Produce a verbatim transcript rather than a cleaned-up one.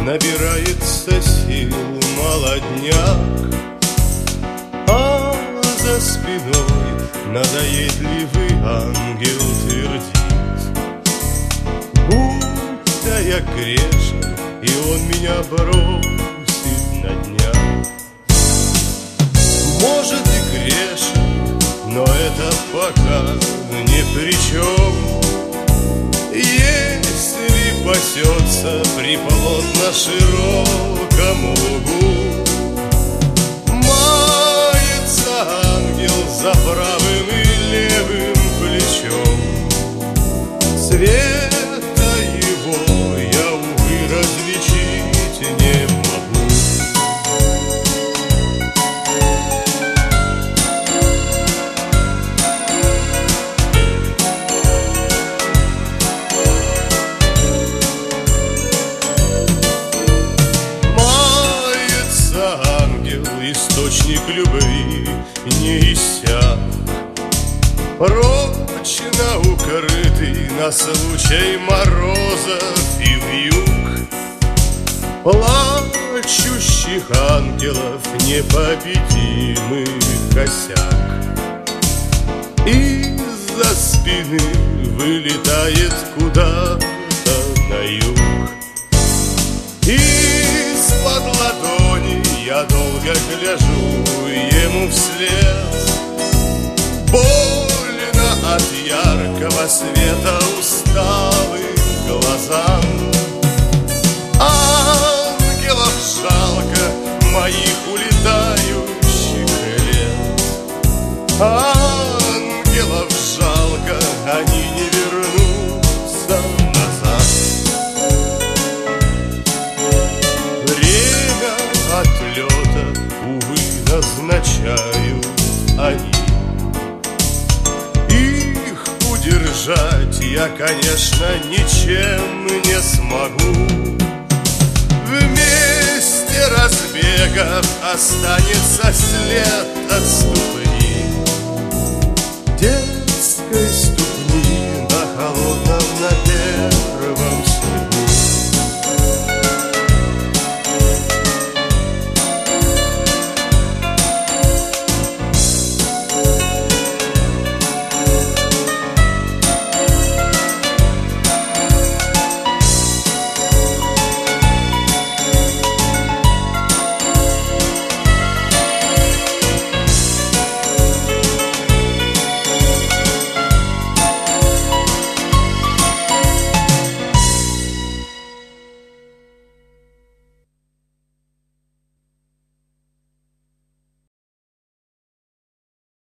набирается сил молодняк, а за спиной надоедливый ангел твердит, будто я грешен, и он меня бросит на днях. Может и грешен, но это пока ни при чем. Если пасется приплод на широком лугу, мается ангел за правым и левым плечом. Света его я, увы, различить не могу. Источник любви не иссяк, прочно укрытый на случай морозов и вьюг. Плачущих ангелов непобедимый косяк, из-за спины вылетает куда-то на юг. Из-под ладони я долго гляжу ему вслед, больно от яркого света усталым глазам. Ангелов жалко, моих улетающих лет. Ангелов жалко, они не вернутся назад. Отлета, увы, назначают они. Их удержать я, конечно, ничем не смогу. В месте разбегов останется след от стука.